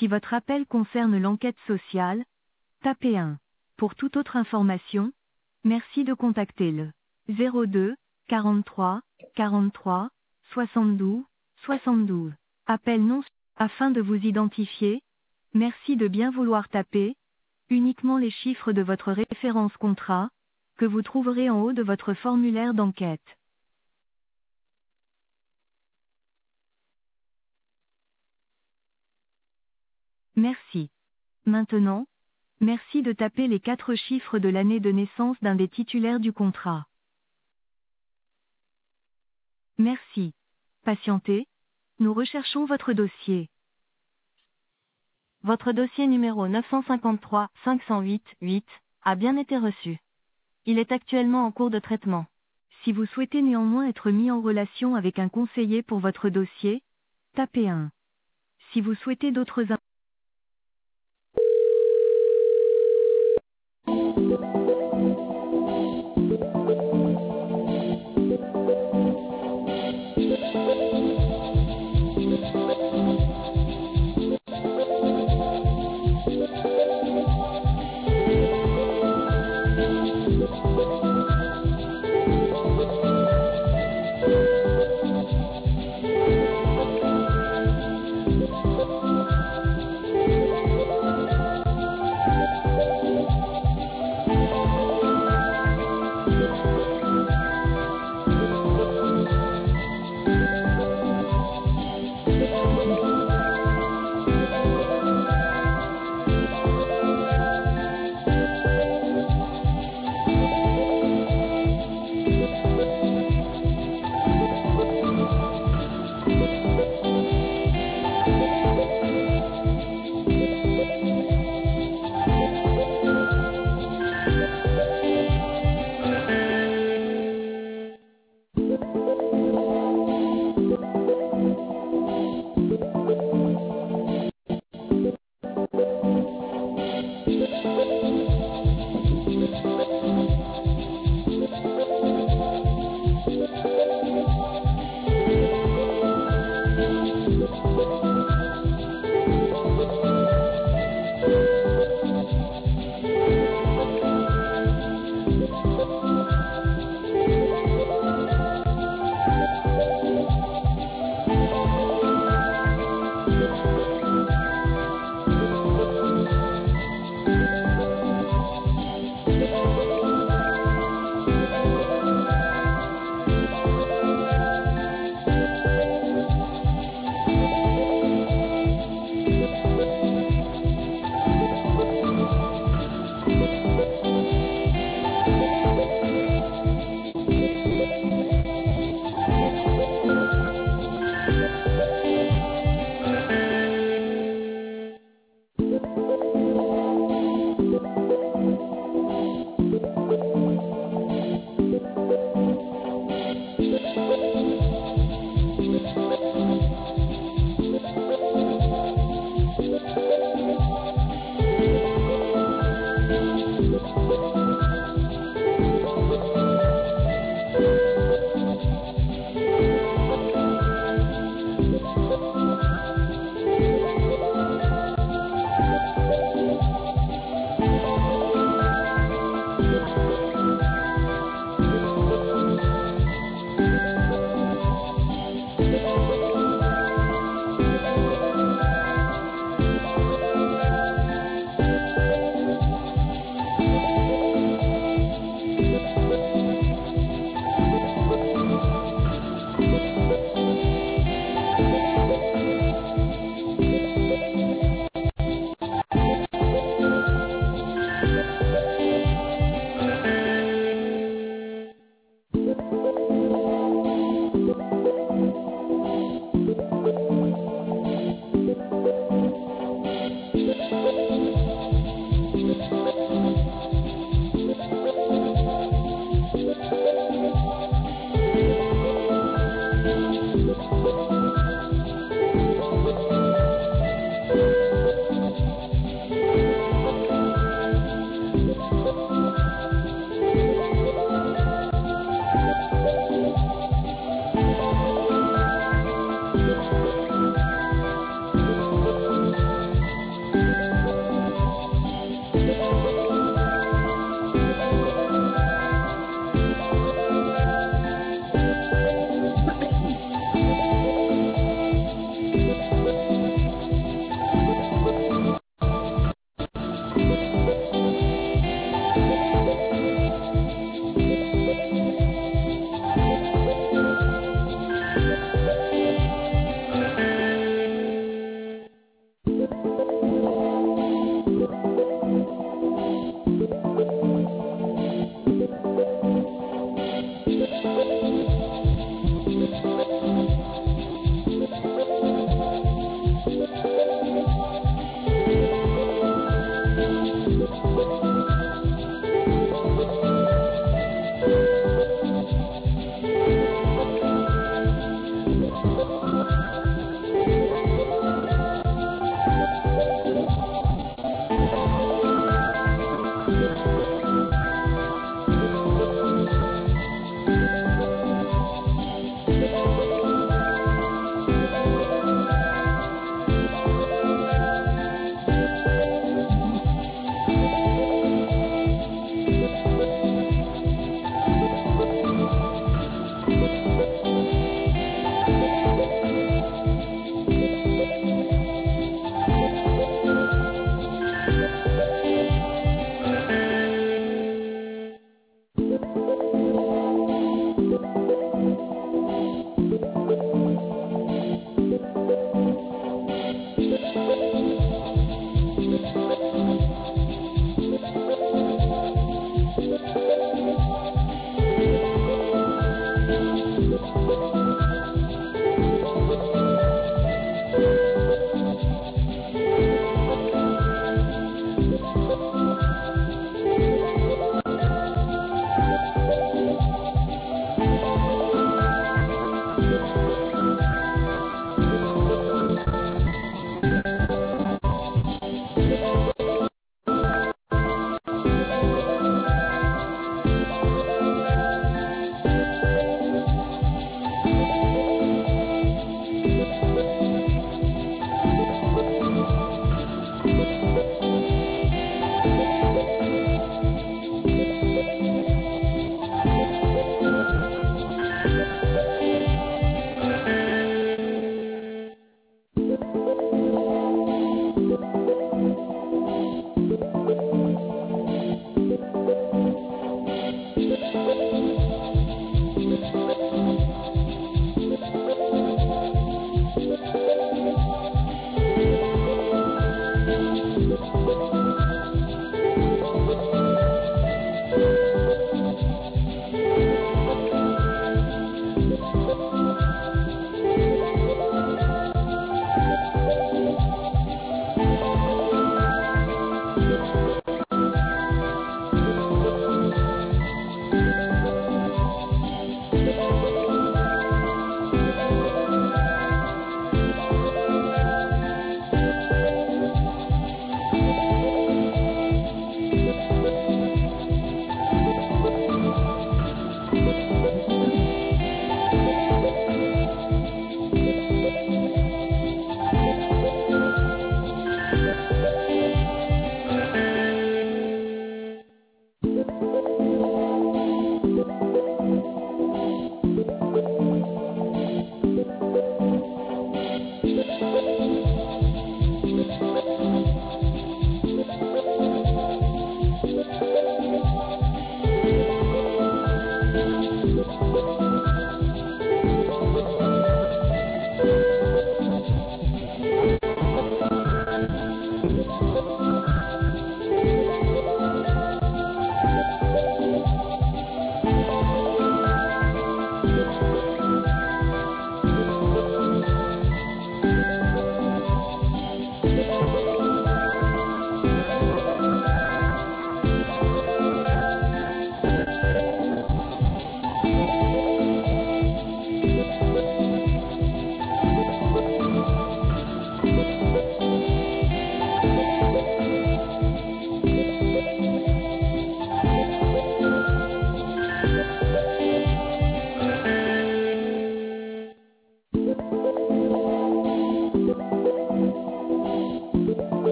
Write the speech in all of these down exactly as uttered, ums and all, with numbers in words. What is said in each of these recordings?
Si votre appel concerne l'enquête sociale, tapez un. Pour toute autre information, merci de contacter le zéro deux, quarante-trois, quarante-trois, soixante-douze, soixante-douze. Appel non afin de vous identifier. Merci de bien vouloir taper uniquement les chiffres de votre référence contrat, que vous trouverez en haut de votre formulaire d'enquête. Merci. Maintenant, merci de taper les quatre chiffres de l'année de naissance d'un des titulaires du contrat. Merci. Patientez, nous recherchons votre dossier. Votre dossier numéro neuf cent cinquante-trois cinq cent huit huit a bien été reçu. Il est actuellement en cours de traitement. Si vous souhaitez néanmoins être mis en relation avec un conseiller pour votre dossier, tapez un. Si vous souhaitez d'autres informations,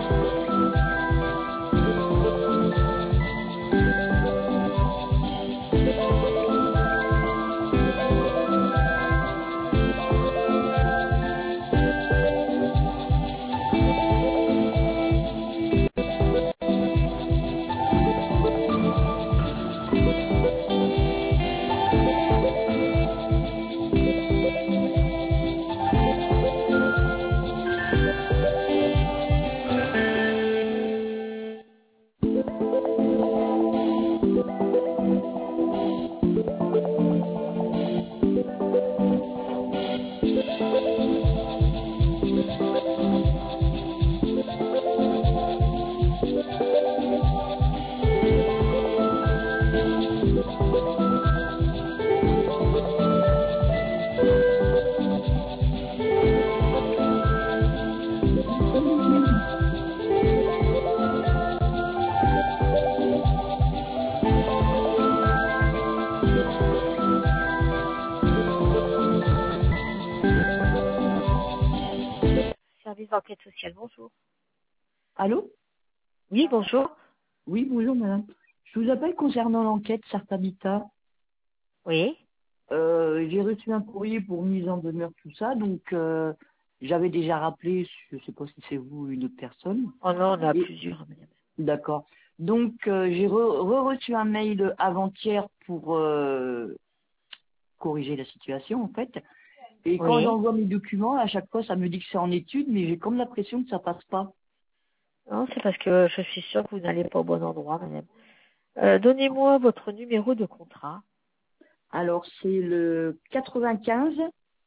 Service d'enquête sociale, bonjour. Allô? Oui, bonjour. Oui, bonjour madame. Je vous appelle concernant l'enquête Sarthe Habitat. Oui. Euh, j'ai reçu un courrier pour mise en demeure, tout ça, donc euh, j'avais déjà rappelé, je ne sais pas si c'est vous ou une autre personne. Oh non, on a Et- plusieurs, madame. D'accord. Donc euh, j'ai re- re-reçu un mail avant-hier pour euh, corriger la situation en fait. Et quand Oui. j'envoie mes documents, à chaque fois ça me dit que c'est en étude, mais j'ai comme l'impression que ça passe pas. Non, c'est parce que je suis sûre que vous n'allez pas au bon endroit, madame. Euh, Donnez-moi votre numéro de contrat. Alors c'est le quatre-vingt-quinze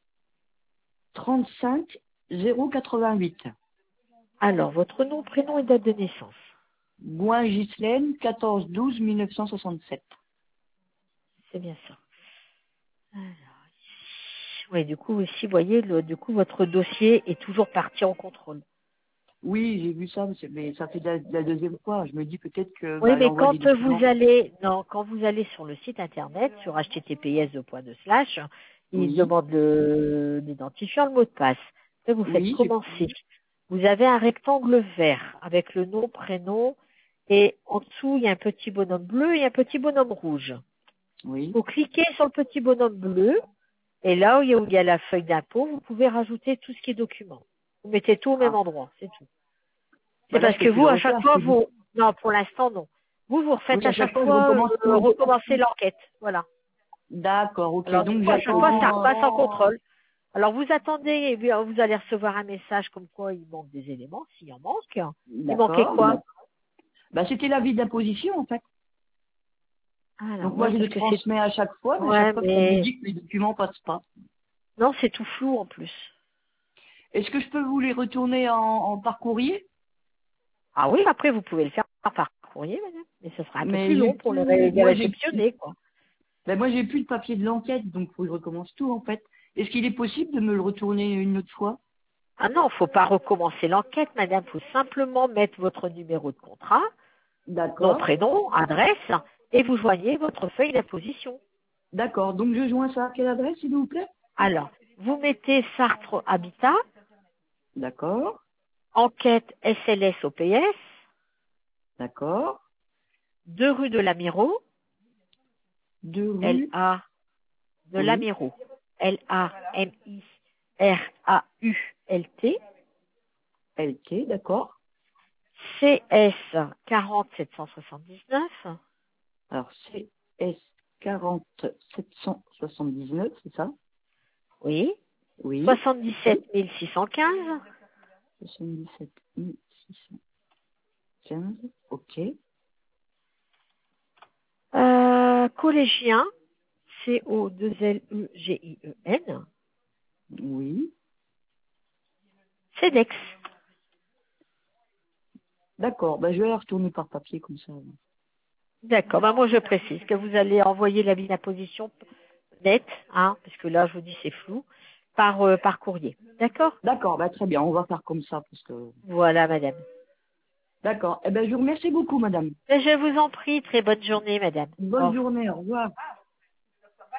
trente-cinq zéro quatre-vingt-huit. Alors, votre nom, prénom et date de naissance. Gouin Ghislaine, quatorze douze mille neuf cent soixante-sept. C'est bien ça. Alors, ici. Oui, du coup, ici, vous voyez, le, du coup, votre dossier est toujours parti en contrôle. Oui, j'ai vu ça, mais c'est- mais ça fait de la, de la deuxième fois. Je me dis peut-être que Oui, bah, mais l'envoi quand des documents. vous allez, non, quand vous allez sur le site internet, sur h t t p s deux points deux slash, il Oui, demande le- l'identifiant, le mot de passe. Après, vous faites oui, j'ai- commencer. Vous avez un rectangle vert avec le nom, prénom, et en dessous, il y a un petit bonhomme bleu et un petit bonhomme rouge. oui. Vous cliquez sur le petit bonhomme bleu, et là où il y a, où il y a la feuille d'impôt, vous pouvez rajouter tout ce qui est document. Vous mettez tout au même Ah, endroit, c'est tout. C'est bah là, parce c'est que ce que vous, je à chaque recherche. fois, c'est juste- vous, non, pour l'instant, non. Vous, vous refaites Oui, à à chaque chaque fois, je fois, recommence euh, tout. recommencer l'enquête. Voilà. D'accord, ok. Alors, du Donc coup, à chaque fois, ça j'attends. repasse en contrôle. Alors, vous attendez et puis, euh, vous allez recevoir un message comme quoi il manque des éléments, s'il en manque. Il manquait D'accord. quoi? Bah, c'était l'avis d'imposition en fait. Alors, Donc moi, ouais, je parce le que c'est, transmets à chaque fois, mais à chaque ouais, fois, ça me mais, dit que les documents passent pas. non, c'est tout flou en plus. Est-ce que je peux vous les retourner en, en par courrier? Ah oui, après, vous pouvez le faire par courrier, madame. Mais ce sera un peu plus Mais j'ai long pour les, plus. ré- les Moi, j'ai réceptionner, quoi. Ben moi, j'ai plus le papier de l'enquête, donc faut que je recommence tout, en fait. Est-ce qu'il est possible de me le retourner une autre fois? Ah non, faut pas recommencer l'enquête, madame. Faut simplement mettre votre numéro de contrat, nom, D'accord. prénom, adresse, et vous joignez votre feuille d'imposition. D'accord. Donc, je joins ça à quelle adresse, s'il vous plaît? Alors, vous mettez Sartre Habitat, D'accord. enquête S L S O P S, D'accord. deux rue de Lamirault, Deux L rues. A de Oui. Lamirault, L A M I R A U L T, L T, d'accord. C S quarante sept cent soixante-dix-neuf, Alors, C S quarante sept cent soixante-dix-neuf, c'est ça? oui, Oui. soixante-dix-sept mille six cent quinze, soixante-dix-sept mille six cent quinze. Ok. euh, collégien, C O deux L E G I E N, Oui. CEDEX. D'accord. Ben, je vais la retourner par papier, comme ça. D'accord, ben moi je précise que vous allez envoyer l'avis d'imposition net, hein, parce que là je vous dis c'est flou, par, euh, par courrier. D'accord? D'accord. Ben, très bien. On va faire comme ça, parce que... Voilà, madame. D'accord. Eh ben, je vous remercie beaucoup, madame. Je vous en prie, très bonne journée, madame. Au Bonne revoir. journée. Au revoir.